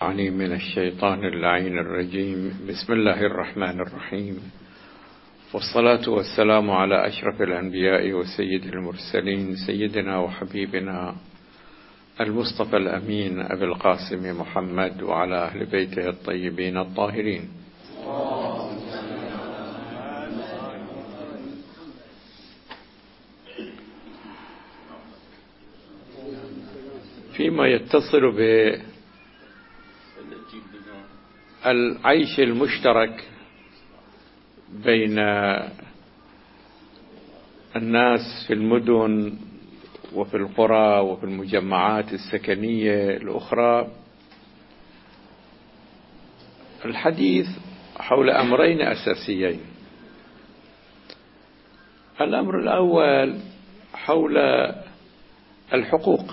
عني من الشيطان اللعين الرجيم. بسم الله الرحمن الرحيم، والصلاة والسلام على أشرف الأنبياء وسيد المرسلين، سيدنا وحبيبنا المصطفى الأمين أبي القاسم محمد وعلى أهل بيته الطيبين الطاهرين. فيما يتصل بالعيش المشترك بين الناس في المدن وفي القرى وفي المجمعات السكنية الأخرى، الحديث حول أمرين أساسيين. الأمر الأول حول الحقوق،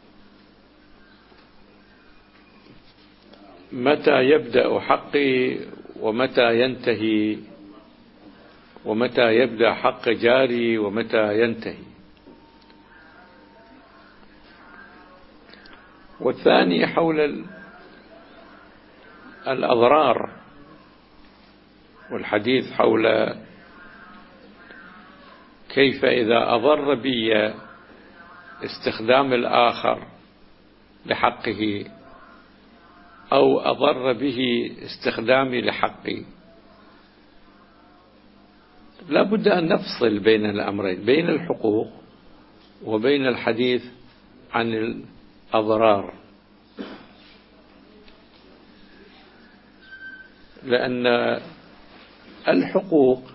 متى يبدأ حقي ومتى ينتهي، ومتى يبدأ حق جاري ومتى ينتهي. والثاني حول الأضرار، والحديث حول كيف إذا أضر بي استخدام الآخر لحقه أو أضر به استخدامي لحقي، لا بد أن نفصل بين الأمرين، بين الحقوق وبين الحديث عن الأضرار، لأن الحقوق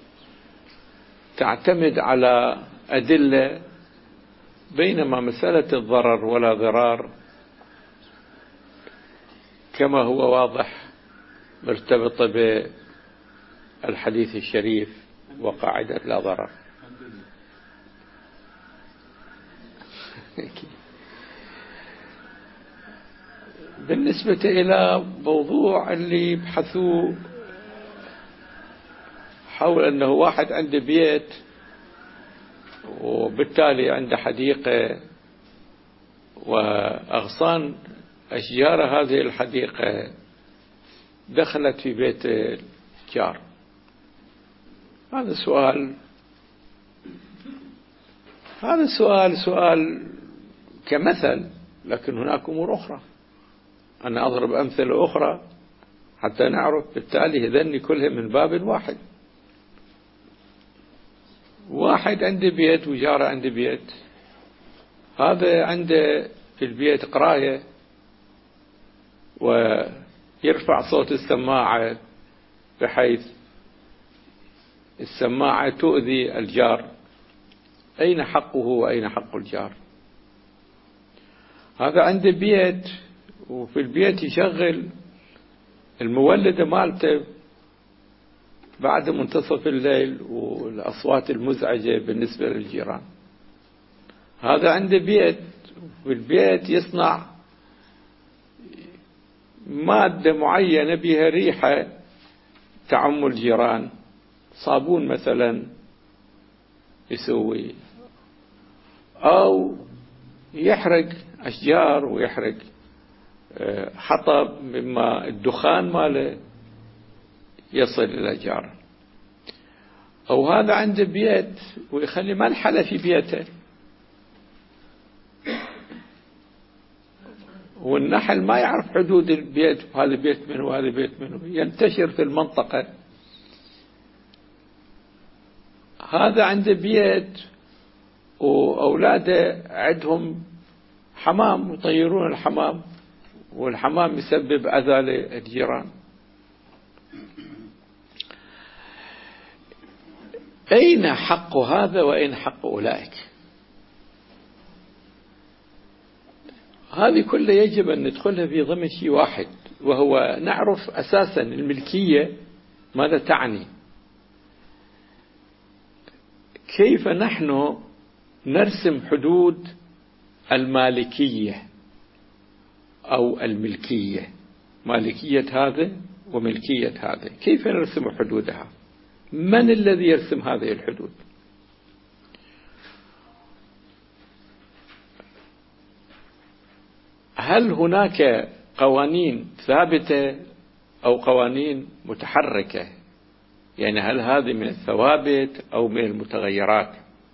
تعتمد على أدلة، بينما مسألة الضرر ولا ضرار كما هو واضح مرتبطة بالحديث الشريف وقاعدة لا ضرر. بالنسبة إلى موضوع اللي يبحثوه حول أنه واحد عنده بيت وبالتالي عنده حديقة وأغصان أشجار هذه الحديقة دخلت في بيت الجار، هذا سؤال كمثل، لكن هناك أمور أخرى. أنا أضرب أمثلة أخرى حتى نعرف، بالتالي هذني كلها من باب واحد. واحد عنده بيت وجاره عنده بيت، هذا عنده في البيت قراية ويرفع صوت السماعة بحيث السماعة تؤذي الجار، أين حقه وأين حق الجار؟ هذا عنده بيت وفي البيت يشغل المولدة مالته بعد منتصف الليل والأصوات المزعجة بالنسبة للجيران. هذا عنده بيت وفي البيت يصنع مادة معينة بها ريحة تعم الجيران، صابون مثلا يسوي، أو يحرق أشجار ويحرق حطب مما الدخان ماله يصل إلى جاره. أو هذا عنده بيت ويخلي ملحلة في بيته، والنحل ما يعرف حدود البيت، وهذا بيت منه وهذا بيت منه، ينتشر في المنطقة. هذا عنده بيت وأولاده عندهم حمام ويطيرون الحمام، والحمام يسبب أذى للجيران. أين حق هذا وأين حق أولئك؟ هذه كلها يجب أن ندخلها في ضمن شيء واحد، وهو نعرف أساسا الملكية ماذا تعني، كيف نحن نرسم حدود المالكية أو الملكية، مالكية هذا وملكية هذا، كيف نرسم حدودها؟ من الذي يرسم هذه الحدود؟ هل هناك قوانين ثابتة أو قوانين متحركة؟ يعني هل هذه من الثوابت أو من المتغيرات؟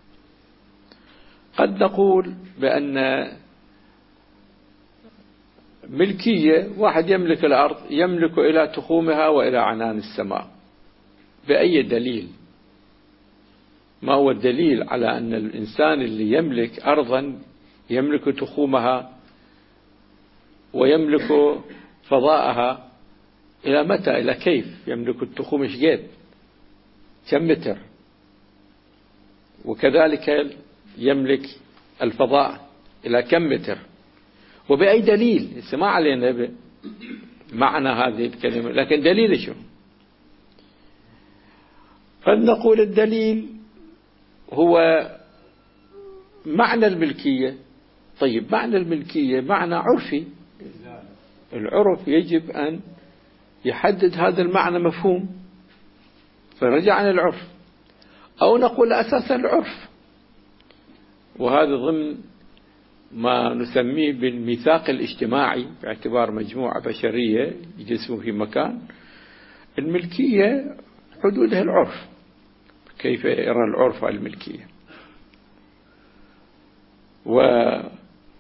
قد نقول بأن ملكية، واحد يملك الأرض يملك إلى تخومها وإلى عنان السماء. بأي دليل؟ ما هو الدليل على أن الإنسان اللي يملك أرضا يملك تخومها ويملك فضاءها إلى متى؟ إلى كيف يملك التخوم؟ إيش قد؟ كم متر؟ وكذلك يملك الفضاء إلى كم متر؟ وبأي دليل؟ ما علينا معنى هذه الكلمة، لكن دليل شو؟ قد نقول الدليل هو معنى الملكية. طيب معنى الملكية معنى عرفي، العرف يجب أن يحدد هذا المعنى مفهوم، فرجعنا العرف. أو نقول أساسا العرف، وهذا ضمن ما نسميه بالميثاق الاجتماعي، باعتبار مجموعة بشرية يجلسون في مكان، الملكية حدودها العرف. كيف يرى العرف الملكية؟ وعند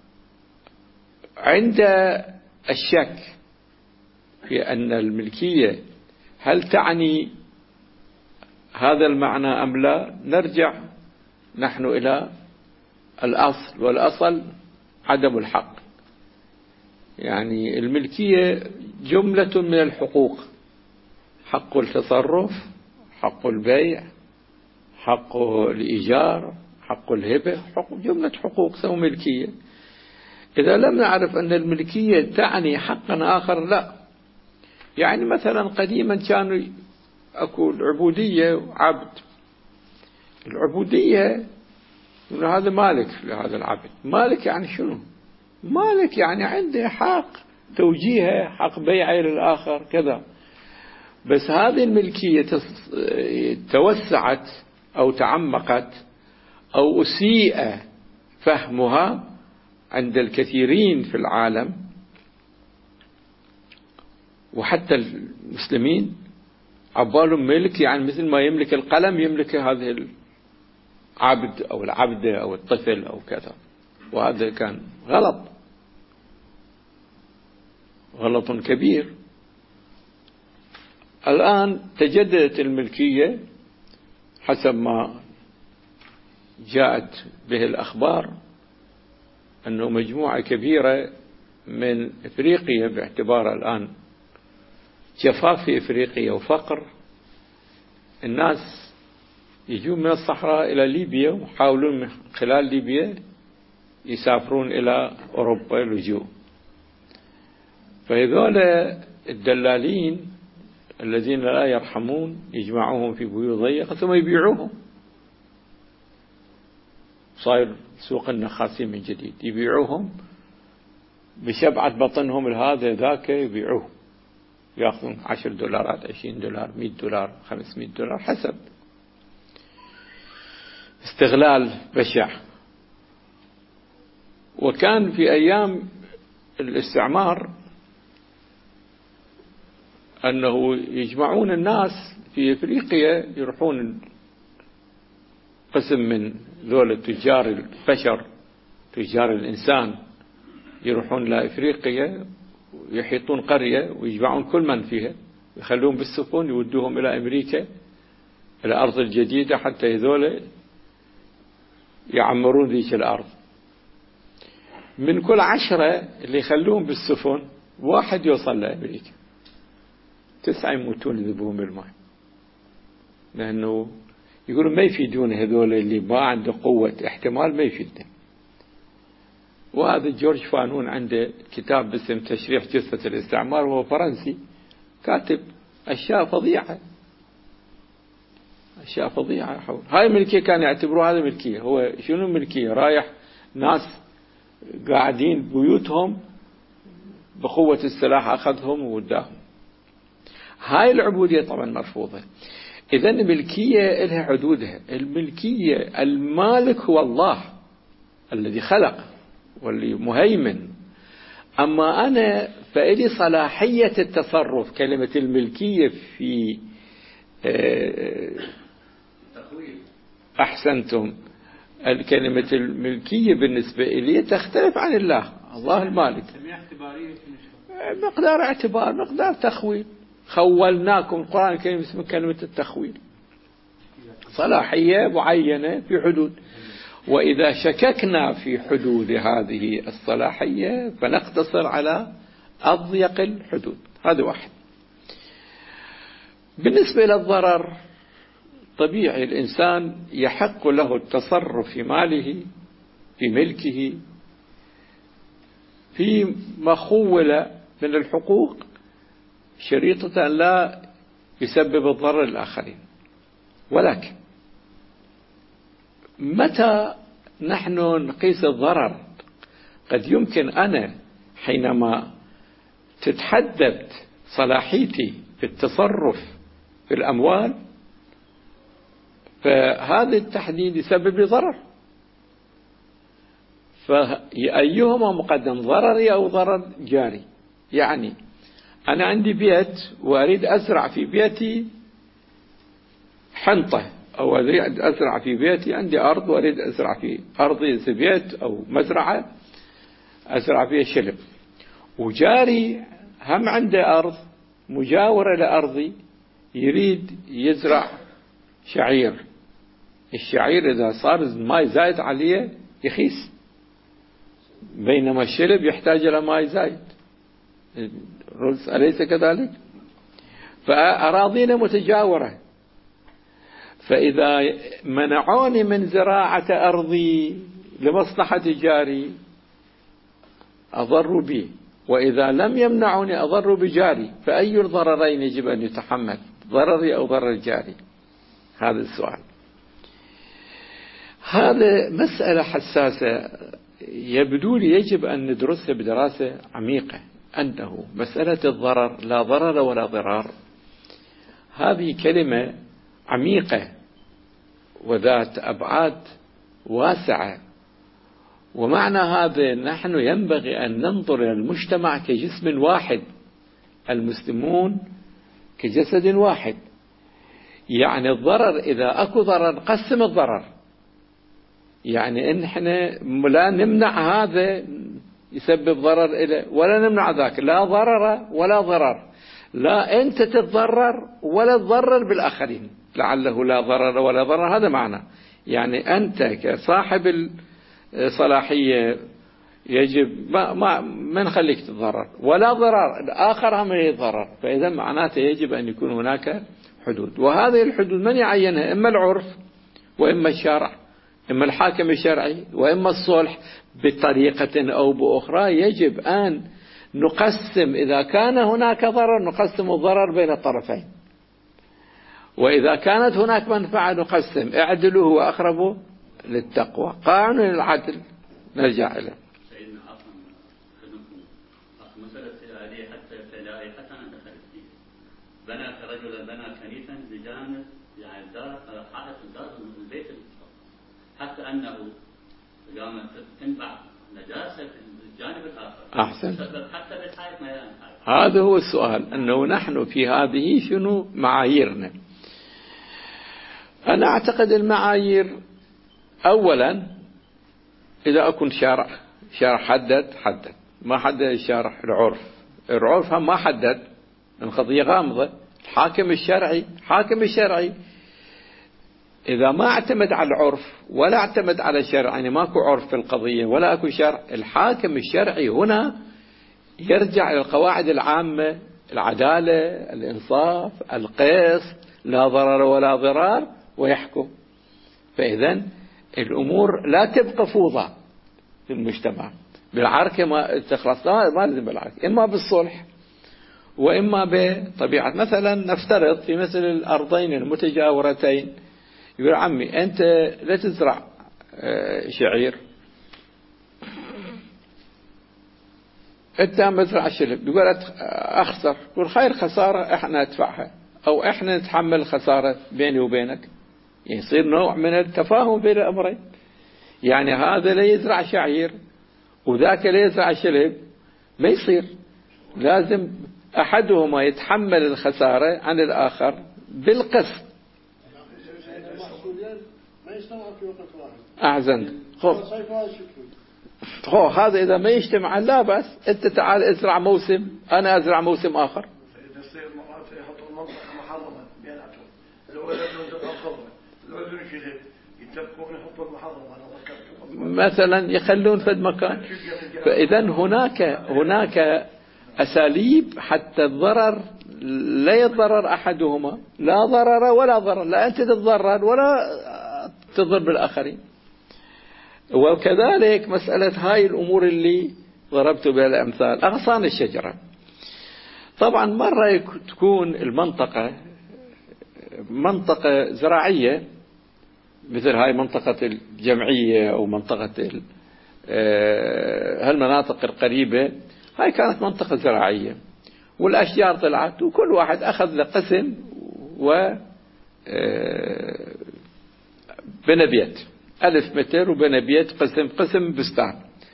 الشك في أن الملكية هل تعني هذا المعنى أم لا، نرجع نحن إلى الأصل، والأصل عدم الحق. يعني الملكية جملة من الحقوق: حق التصرف، حق البيع، حق الإيجار، حق الهبة، جملة حقوق سوى ملكية. إذا لم نعرف أن الملكية تعني حقا آخر، لا. يعني مثلا قديما كانوا أكو العبودية وعبد. العبودية هذا مالك لهذا العبد. مالك يعني شنو؟ مالك يعني عنده حق توجيهه، حق بيعه للآخر كذا. بس هذه الملكية توسعت أو تعمقت أو أسيء فهمها عند الكثيرين في العالم، وحتى المسلمين عبالهم ملك يعني مثل ما يملك القلم يملك هذه العبد أو العبدة أو الطفل أو كذا. وهذا كان غلط كبير. الآن تجددت الملكية حسب ما جاءت به الأخبار، أنه مجموعة كبيرة من إفريقيا، باعتبار الآن جفاف في إفريقيا وفقر، الناس يجون من الصحراء إلى ليبيا ويحاولون من خلال ليبيا يسافرون إلى أوروبا لجوء. فهذول الدلالين الذين لا يرحمون يجمعوهم في بيوت ضيقة ثم يبيعوهم. صاير سوق النخاسين من جديد، يبيعوهم بشبعة بطنهم هذا ذاك، يبيعوه يأخذون $10 $20 $100 $500 حسب. استغلال بشع. وكان في أيام الاستعمار أنه يجمعون الناس في إفريقيا، يروحون قسم من ذول تجار البشر، تجار الإنسان، يروحون لإفريقيا ويحيطون قرية ويجمعون كل من فيها، يخلون بالسفن يودوهم إلى أمريكا، إلى الأرض الجديدة، حتى هذول يعمرون ذيك الأرض. من كل 10 اللي يخلون بالسفن 1 يوصل لأمريكا، 9 يموتون يذبون بالماء، لأنه يقولون ما يفيدون هذول اللي ما عنده قوة احتمال، ما يفيدنا. وهذا جورج فانون عنده كتاب باسم تشريح جثة الاستعمار، وهو فرنسي، كاتب أشياء فظيعة، أشياء فظيعة حول هاي الملكية. كان يعتبروا هذا ملكية. هو شنو ملكية؟ رايح ناس قاعدين بيوتهم بقوة السلاح أخذهم ووداهم. هاي العبودية طبعا مرفوضة. إذن الملكية لها حدودها. الملكية المالك هو الله الذي خلق واللي مهيمن. أما أنا فإلي صلاحية التصرف. كلمة الملكية في أحسنتم، الكلمة الملكية بالنسبة إلي تختلف عن الله المالك. مقدار اعتبار، مقدار تخويل. خولناكم، القرآن الكريم اسمه كلمة التخويل، صلاحية معينة في حدود. وإذا شككنا في حدود هذه الصلاحية فنقتصر على أضيق الحدود. هذا واحد. بالنسبة للضرر، طبيعي الإنسان يحق له التصرف في ماله، في ملكه، في ما خول من الحقوق، شريطة أن لا يسبب الضرر للآخرين. ولكن متى نحن نقيس الضرر؟ قد يمكن أنا حينما تتحدد صلاحيتي في التصرف في الأموال، فهذا التحديد يسبب لي ضرر. فأيهما مقدم، ضرري أو ضرر جاري؟ يعني أنا عندي بيت وأريد أزرع في بيتي حنطة، أو أريد أزرع في بيتي، عندي أرض وأريد أزرع في أرضي بيت أو مزرعة أزرع فيها شلب، وجاري هم عنده أرض مجاورة لأرضي يريد يزرع شعير. الشعير إذا صار ماء زايد عليه يخيس، بينما الشلب يحتاج إلى ماء زايد، أليس كذلك؟ فأراضينا متجاورة، فإذا منعوني من زراعة أرضي لمصلحة جاري أضر بي، وإذا لم يمنعوني أضر بجاري. فأي الضررين يجب أن يتحمل، ضرري أو ضرر جاري؟ هذا السؤال. هذا مسألة حساسة، يبدو لي يجب أن ندرسها بدراسة عميقة. أنه مسألة الضرر، لا ضرر ولا ضرار، هذه كلمة عميقة وذات أبعاد واسعة. ومعنى هذا نحن ينبغي أن ننظر إلى المجتمع كجسم واحد، المسلمون كجسد واحد. يعني الضرر، إذا أكو ضرر نقسم الضرر، يعني إن إحنا لا نمنع هذا يسبب ضرر إليه ولا نمنع ذاك، لا ضرر ولا ضرر، لا أنت تتضرر ولا تضرر بالآخرين، لعله لا ضرر ولا ضرر. هذا معنى، يعني أنت كصاحب الصلاحية يجب ما نخليك تتضرر، ولا ضرر الآخر هم يتضرر. فإذا معناته يجب أن يكون هناك حدود، وهذه الحدود من يعينها؟ إما العرف، وإما الشرع، إما الحاكم الشرعي، وإما الصلح بطريقة أو بأخرى. يجب أن نقسم، إذا كان هناك ضرر نقسم الضرر بين الطرفين، وإذا كانت هناك منفعة نقسم. اعدلوا هو أقرب للتقوى، قانون العدل نرجع إليه. سيدنا أصلا مسألة هذه حتى ابتدائي حتى أنا دخلت فيه، بنى رجل بنى كنيسا بجانب يعني الدار، حائط الدار من البيت، حتى أنه قامت تنبع نجاسة في الجانب الآخر. أحسن. حتى بالحائط ما ينحائط. هذا هو السؤال، أنه نحن في هذه شنو معاييرنا؟ أنا أعتقد المعايير أولا إذا أكون شارع حدد، ما حدد الشارع العرف هم ما حدد، القضية غامضة. الحاكم الشرعي إذا ما اعتمد على العرف ولا اعتمد على الشرع، يعني ماكو عرف في القضية ولا أكو شرع، الحاكم الشرعي هنا يرجع إلى القواعد العامة، العدالة، الإنصاف، القسط، لا ضرر ولا ضرار، ويحكم. فإذا الأمور لا تبقى فوضى في المجتمع بالعركة، ما تخلص، ما لازم بالعركة، إما بالصلح وإما بطبيعة. مثلا نفترض في مثل الأرضين المتجاورتين، يقول عمي أنت لا تزرع شعير، أنت مزرع شلب، يقول أخسر، يقول خير، خسارة إحنا ندفعها أو إحنا نتحمل خسارة بيني وبينك. يصير نوع من التفاهم بين الأمرين، يعني هذا لا يزرع شعير وذاك لا يزرع شلب، ما يصير. لازم أحدهما يتحمل الخسارة عن الآخر بالقسط. ما يجتمعوا في وقت واحد. أحسنت. هذا إذا ما يجتمع لا بأس، أنت تعال ازرع موسم، أنا أزرع موسم آخر. مثلا يخلون في المكان. فإذا هناك أساليب حتى الضرر لا يضرر أحدهما، لا ضرر ولا ضرر، لا أنت تتضرر ولا تضر بالآخرين. وكذلك مسألة هاي الأمور اللي ضربت بها الأمثال، أغصان الشجرة. طبعا مرة تكون المنطقة منطقة زراعية مثل هاي منطقة الجمعية أو منطقة هالمناطق القريبة، هاي كانت منطقة زراعية والأشجار طلعت وكل واحد أخذ له قسم و بنى بيت 1000 متر وبنى بيت قسم بستان.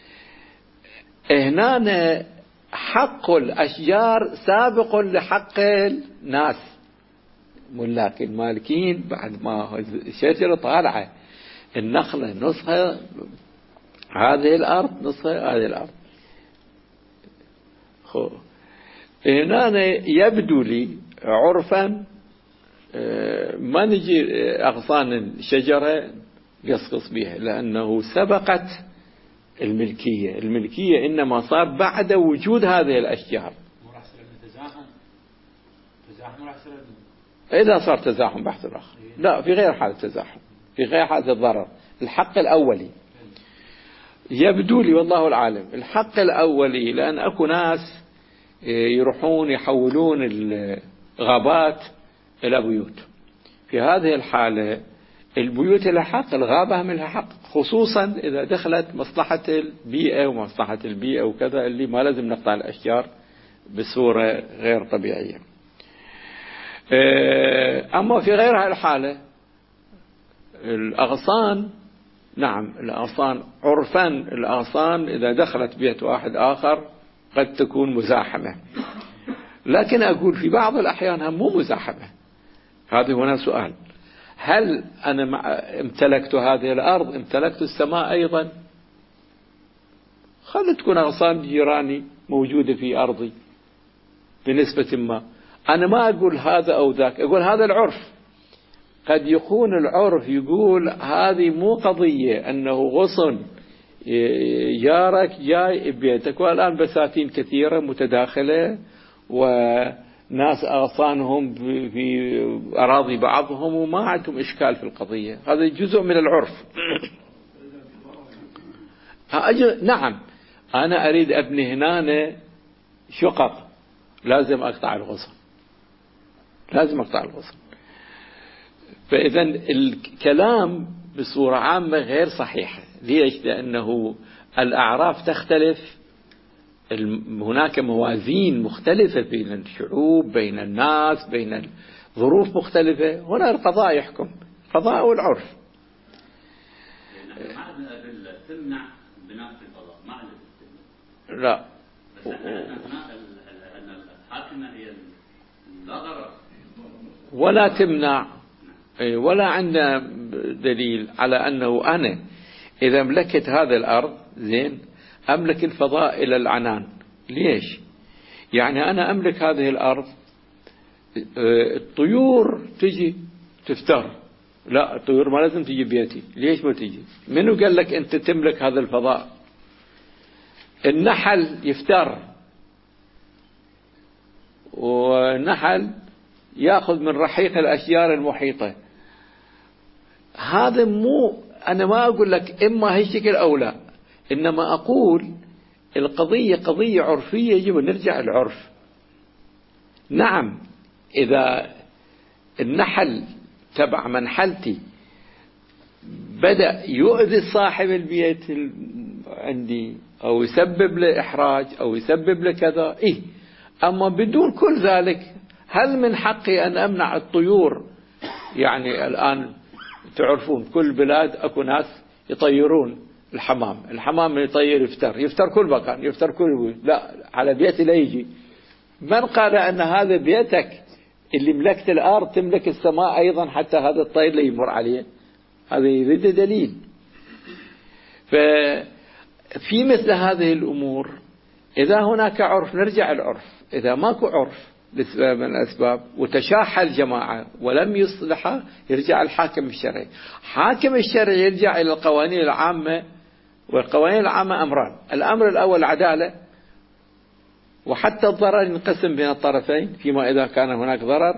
هنا حق الأشجار سابق لحق الناس ملاك المالكين. بعد ما الشجرة طالعة، النخلة نصها هذه الأرض نصها هذه الأرض. هنا يبدو لي عرفا ما نجي أغصان الشجرة يسقط بها، لأنه سبقت الملكية إنما صار بعد وجود هذه الأشجار. إذا صار تزاحم بحث الآخر، لا في غير حالة تزاحم، في غير حالة الضرر. الحق الأولي يبدو لي والله العالم الحق الأولي، لأن أكو ناس يروحون يحولون الغابات إلى بيوت. في هذه الحالة البيوت لها حق، الغابة هم لها حق، خصوصا إذا دخلت مصلحة البيئة ومصلحة البيئة وكذا، اللي ما لازم نقطع الأشجار بصورة غير طبيعية. أما في غير هذه الحالة الأغصان، نعم الأغصان عرفا الأغصان إذا دخلت بيت واحد آخر قد تكون مزاحمة، لكن أقول في بعض الأحيان هم مو مزاحمة. هذا هنا سؤال، هل أنا امتلكت هذه الأرض امتلكت السماء أيضا؟ خلت تكون أغصان جيراني موجودة في أرضي بنسبة ما. أنا ما أقول هذا أو ذاك، أقول هذا العرف. قد يكون العرف يقول هذه مو قضية أنه غصن جارك جاي بيتك، والآن بساتين كثيرة متداخلة وناس أغصانهم في أراضي بعضهم وما عندهم إشكال في القضية، هذا جزء من العرف. نعم أنا أريد أبني هنا شقق، لازم أقطع الغصن، لازم أقطع الغصن. فإذا الكلام بصورة عامة غير صحيح. ليش؟ لأنه الأعراف تختلف، هناك موازين مختلفة بين الشعوب، بين الناس، بين ظروف مختلفة. هنا القضاء يحكم، القضاء والعرف. ما عندنا أدلة تمنع بناء في القضاء، ما عندنا أدلة. لا. بس أن الحاكمة هي لا ضرر ولا تمنع، ولا عندنا دليل على أنه أنا إذا ملكت هذا الأرض زين أملك الفضاء إلى العنان. ليش؟ يعني أنا أملك هذه الأرض، الطيور تجي تفتر، لا الطيور ما لازم تجي بيتي. ليش ما تجي؟ منو قال لك أنت تملك هذا الفضاء؟ النحل يفتر، والنحل يأخذ من رحيق الأشجار المحيطة. هذا مو، أنا ما أقول لك إما هالشكل أو لا، إنما أقول القضية قضية عرفية، يجب أن نرجع العرف. نعم إذا النحل تبع منحلتي بدأ يؤذي صاحب البيت عندي أو يسبب له إحراج أو يسبب له كذا، إيه، أما بدون كل ذلك هل من حقي أن أمنع الطيور؟ يعني الآن تعرفون كل بلاد أكو ناس يطيرون الحمام يطير يفتر كل مكان، يفتر كل بيت، لا على بيتي لا يجي، من قال أن هذا بيتك اللي ملكت الأرض تملك السماء أيضا حتى هذا الطير اللي يمر عليه؟ هذا يريد دليل. ففي مثل هذه الأمور إذا هناك عرف نرجع العرف، إذا ماكو عرف لسبب من الأسباب وتشاح الجماعة ولم يصلحها يرجع الحاكم الشرعي. حاكم الشرعي يرجع إلى القوانين العامة، والقوانين العامة أمران: الأمر الأول عدالة، وحتى الضرر ينقسم بين الطرفين فيما إذا كان هناك ضرر،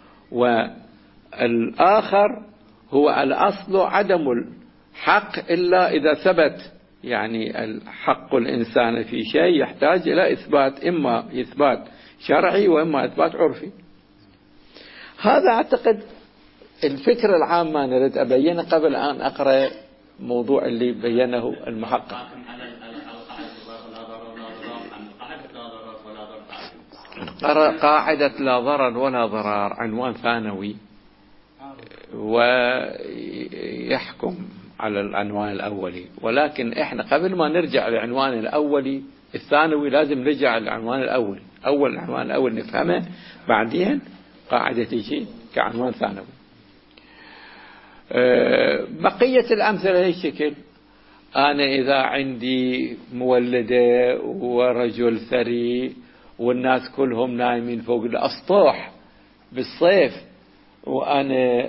والآخر هو الأصل عدم الحق إلا إذا ثبت، يعني الحق الإنسان في شيء يحتاج إلى إثبات، إما إثبات شرعي وإما إثبات عرفي. هذا أعتقد الفكرة العامة نريد أبينه قبل أن أقرأ موضوع اللي بينه المحقق. قاعدة لا ضرر ولا ضرار عنوان ثانوي، ويحكم على العنوان الأولي، ولكن إحنا قبل ما نرجع للعنوان الأولي الثانوي لازم نرجع للعنوان الأولي. أول العنوان الأول نفهمه، بعدين قاعدة تجي كعنوان ثانوي. بقية الأمثلة هالشكل: أنا إذا عندي مولدة ورجل ثري والناس كلهم نايمين فوق الأسطح بالصيف، وأنا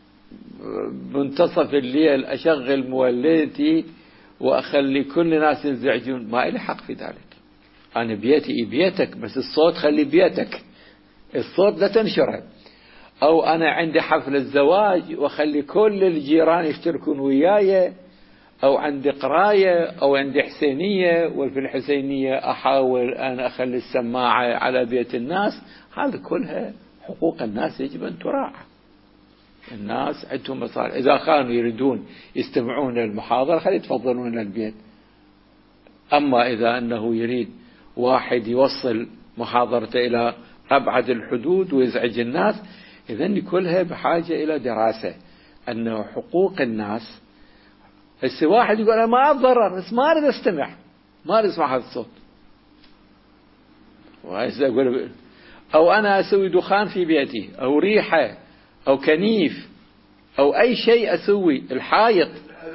منتصف الليل أشغل مولدتي وأخلي كل الناس ينزعجون، ما إلي حق في ذلك. أنا بيتي بيتك، بس الصوت خلي بيتك، الصوت لا تنشره. أو أنا عندي حفل الزواج وأخلي كل الجيران يشتركون وياي، أو عندي قراية أو عندي حسينية، وفي الحسينية أحاول أن أخلي السماعة على بيت الناس. هذا كلها حقوق الناس يجب أن تراعى. الناس عندهم مصالح، إذا كانوا يريدون يستمعون للمحاضرة خلي يتفضلون للبيت. أما إذا أنه يريد واحد يوصل محاضرته إلى أبعد الحدود ويزعج الناس، إذن كلها بحاجة إلى دراسة أنه حقوق الناس. هسه واحد يقول أنا ما أتضرر بس ما أريد أستمع، ما أريد أسمع هذا الصوت، وهسه أقول أو أنا أسوي دخان في بيتي أو ريحة أو كنيف أو أي شيء أسوي، الحائط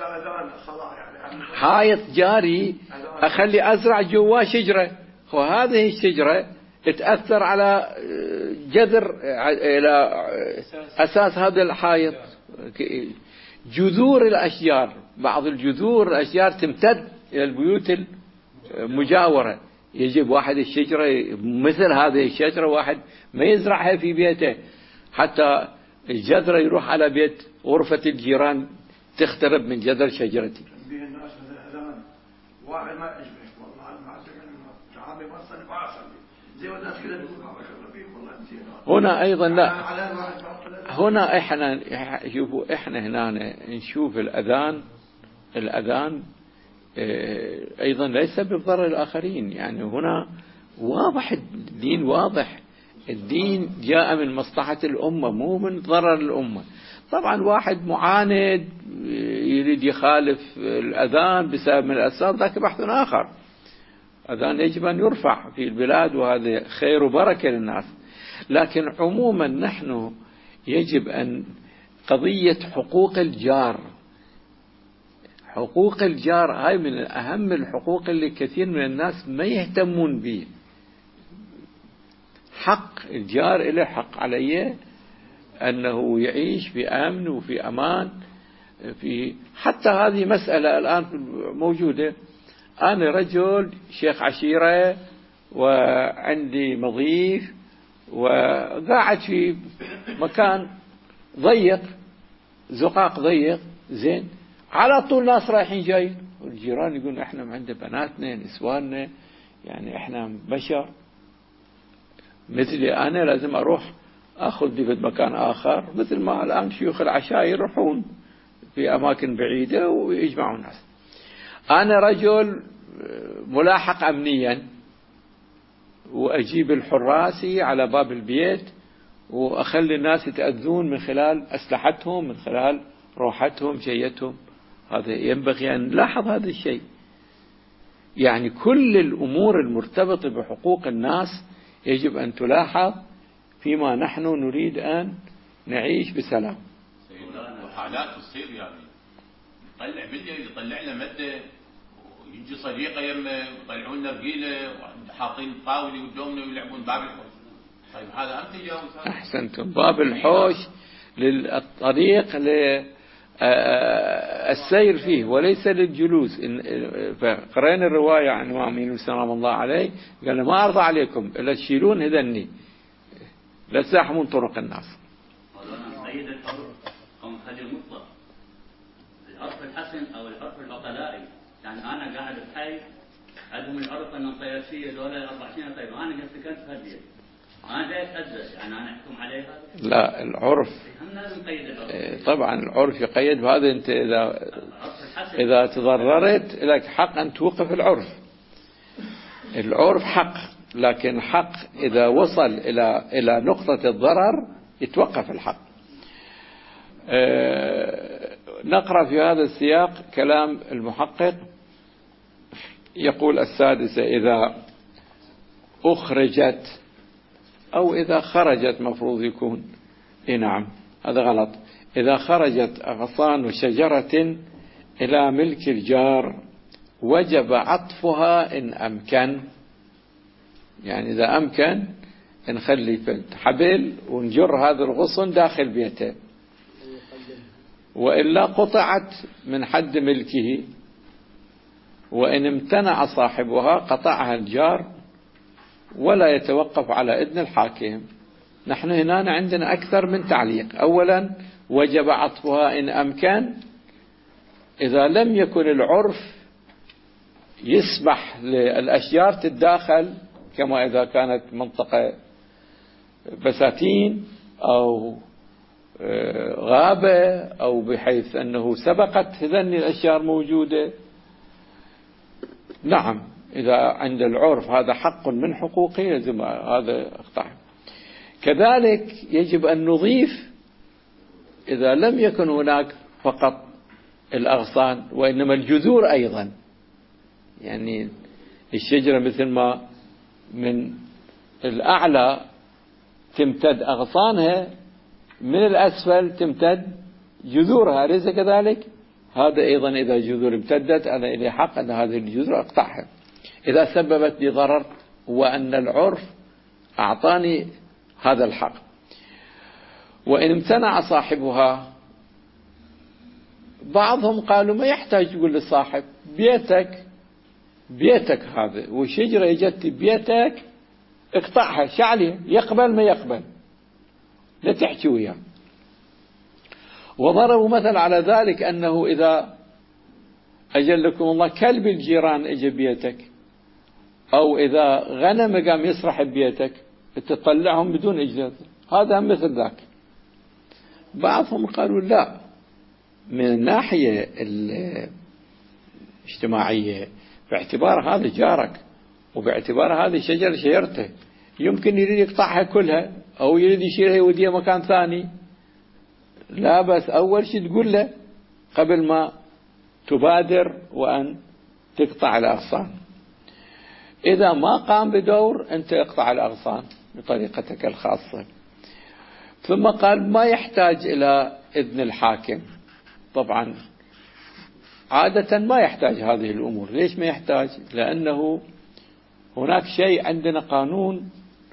حائط جاري أخلي أزرع جوا شجرة، وهذه الشجرة تأثر على جذر إلى أساس هذا الحائط. جذور الأشجار، بعض الجذور الأشجار تمتد إلى البيوت المجاورة، يجب واحد الشجرة مثل هذه الشجرة واحد ما يزرعها في بيته، حتى الجذرة يروح على بيت غرفة الجيران تخترب من جذر شجرتي. واحد ما يشبه والله ما تعامل ما صلي ما أصلي زي والناس كذا بيقولوا ما شاء الله فيهم والله نسينا. هنا أيضا لا، هنا إحنا شوفوا إحنا هنا نشوف الأذان أيضا ليس بضرر الآخرين. يعني هنا واضح الدين، واضح الدين جاء من مصلحة الأمة مو من ضرر الأمة. طبعا واحد معاند يريد يخالف الأذان بسبب من الأسباب ذاك بحث آخر. أذان يجب أن يرفع في البلاد وهذا خير وبركة للناس، لكن عموما نحن يجب أن قضية حقوق الجار، حقوق الجار هاي من أهم الحقوق اللي كثير من الناس ما يهتمون به. حق الجار له حق عليه أنه يعيش في أمن وفي أمان. في حتى هذه مسألة الآن موجودة. أنا رجل شيخ عشيرة وعندي مضيف وقاعد في مكان ضيق، زقاق ضيق، زين، على طول ناس رايحين جايين، والجيران يقولون احنا عندنا بناتنا نسواننا، يعني احنا بشر مثلي أنا لازم أروح أخذ في مكان آخر، مثل ما الآن شيوخ العشائر يروحون في أماكن بعيدة ويجمعون الناس. أنا رجل ملاحق أمنيا وأجيب الحراسي على باب البيت وأخلي الناس يتأذون من خلال أسلحتهم، من خلال روحتهم جيتهم. هذا ينبغي أن نلاحظ هذا الشيء. يعني كل الأمور المرتبطة بحقوق الناس يجب أن تلاحظ فيما نحن نريد أن نعيش بسلام. حالات تصير يعني يطلع فيديو، يطلع لنا مادة ويجي صديقه يمه يطلعون لنا رجيله حاطين طاوله ودومنا ويلعبون باب الحوش. طيب هذا أم تجاوز؟ أحسنتم. باب الحوش للطريق السير فيه وليس للجلوس. فقرأنا الرواية عن الإمام سلام الله عليه قال ما أرضى عليكم إلا تشيلون هذني لا تزاحمون طرق الناس. سيد الحر أو خلي المطلق العرف الحسن أو العرف العقلائي. يعني أنا قاعد بحي عندهم العرف أن الطياشية دولة 24 طيب أنا قد سكنت في هالبيت أنا جاي أتأذى يعني أنا أحكم عليها؟ لا العرف طبعا العرف يقيد بهذا. أنت إذا تضررت لك حق أن توقف العرف. العرف حق، لكن حق إذا وصل إلى نقطة الضرر يتوقف الحق. نقرأ في هذا السياق كلام المحقق يقول السادسة إذا أخرجت أو إذا خرجت مفروض يكون نعم هذا غلط. إذا خرجت أغصان شجرة إلى ملك الجار وجب عطفها إن أمكن. يعني إذا أمكن نخلي في حبل ونجر هذا الغصن داخل بيته، وإلا قطعت من حد ملكه، وإن امتنع صاحبها قطعها الجار ولا يتوقف على إذن الحاكم. نحن هنا عندنا أكثر من تعليق. أولا وجب عطفها إن أمكن. إذا لم يكن العرف يسمح للأشجار تتداخل كما إذا كانت منطقة بساتين أو غابة أو بحيث أنه سبقت هذني الأشجار موجودة، نعم إذا عند العرف هذا حق من حقوقه لازم هذا اقطعه. كذلك يجب أن نضيف إذا لم يكن هناك فقط الأغصان وإنما الجذور أيضا. يعني الشجرة مثل ما من الأعلى تمتد أغصانها، من الأسفل تمتد جذورها، أليس كذلك؟ هذا أيضا إذا جذور امتدت أنا إلي حق أن هذه الجذور أقطعها إذا سببت لي ضرر وأن العرف أعطاني هذا الحق. وإن امتنع صاحبها، بعضهم قالوا ما يحتاج يقول للصاحب بيتك هذا وشجرة يجت بيتك اقطعها شعلي، يقبل ما يقبل لا تحكي وياه. وضربوا مثل على ذلك أنه إذا أجلكم الله كلب الجيران اجى بيتك أو إذا غنم قام يسرح ببيتك تطلعهم بدون إجازة، هذا مثل ذاك. بعضهم قالوا لا، من الناحية الاجتماعية باعتبار هذا جارك وباعتبار هذه الشجرة شجرته يمكن يريد يقطعها كلها أو يريد يشيلها يوديها مكان ثاني، لا بس أول شيء تقول له قبل ما تبادر وأن تقطع الأغصان. إذا ما قام بدور أنت اقطع الأغصان بطريقتك الخاصة. ثم قال ما يحتاج إلى إذن الحاكم. طبعا عادة ما يحتاج هذه الأمور. ليش ما يحتاج؟ لأنه هناك شيء عندنا قانون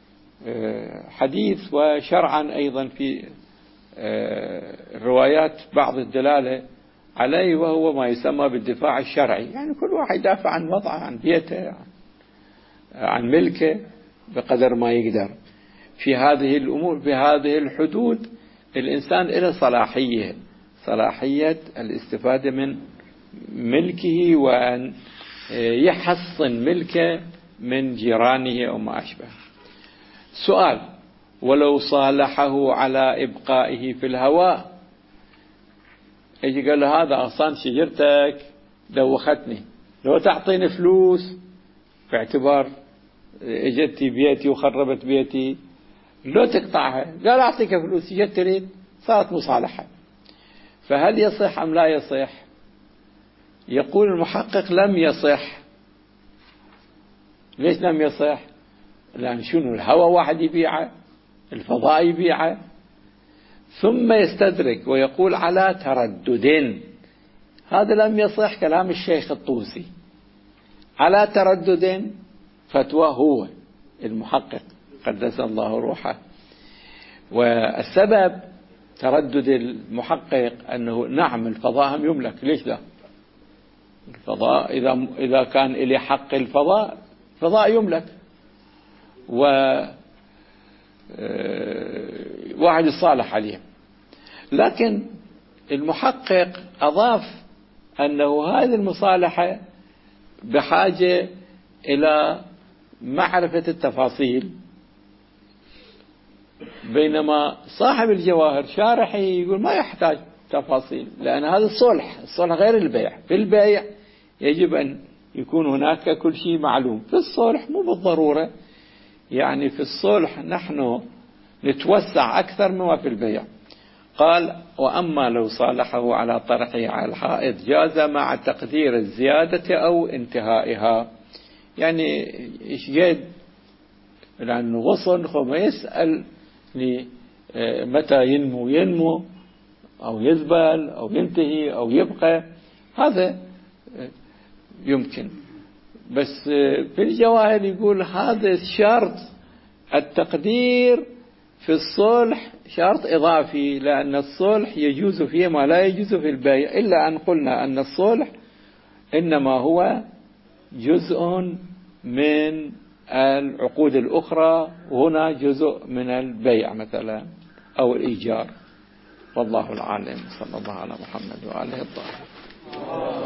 حديث وشرعا أيضا في الروايات بعض الدلالة عليه، وهو ما يسمى بالدفاع الشرعي. يعني كل واحد يدافع عن وضعه، عن بيته، عن ملكه بقدر ما يقدر. في هذه الأمور بهذه الحدود الإنسان له صلاحية الاستفادة من ملكه وأن يحصن ملكه من جيرانه أو ما أشبه. سؤال: ولو صالحه على إبقائه في الهواء، يجي قال له هذا أغصان شجرتك دوختني، لو تعطيني فلوس باعتبار اجتي بيتي وخربت بيتي لو تقطعها، قال أعطيك فلوس جت تريد، صارت مصالحة. فهل يصح أم لا يصح؟ يقول المحقق لم يصح. ليش لم يصح؟ لأن شنو الهواء واحد يبيعه، الفضاء يبيعه، ثم يستدرك ويقول على تردد. هذا لم يصح كلام الشيخ الطوسي. على تردد فتوى هو المحقق قدس الله روحه. والسبب تردد المحقق أنه نعم الفضاء هم يملك، ليش لا؟ الفضاء إذا كان إلي حق الفضاء يملك، واحد يصالح عليه. لكن المحقق أضاف أنه هذه المصالحة بحاجة إلى معرفة التفاصيل، بينما صاحب الجواهر شارحي يقول ما يحتاج تفاصيل، لأن هذا الصلح غير البيع. في البيع يجب أن يكون هناك كل شيء معلوم، في الصلح مو بالضرورة. يعني في الصلح نحن نتوسع أكثر مما في البيع. قال وأما لو صالحه على طرحه على الحائط جاز مع تقدير الزيادة أو انتهائها. يعني إيش قد لأنه غصن خم يسأل متى ينمو أو يذبل أو ينتهي أو يبقى، هذا يمكن. بس في الجواهر يقول هذا الشرط التقدير في الصلح شرط إضافي، لأن الصلح يجوز فيه ما لا يجوز في البيع، إلا أن قلنا أن الصلح إنما هو جزء من العقود الأخرى، وهنا جزء من البيع مثلا أو الإيجار. والله العالم. صلى الله على محمد وآله الطاهرين.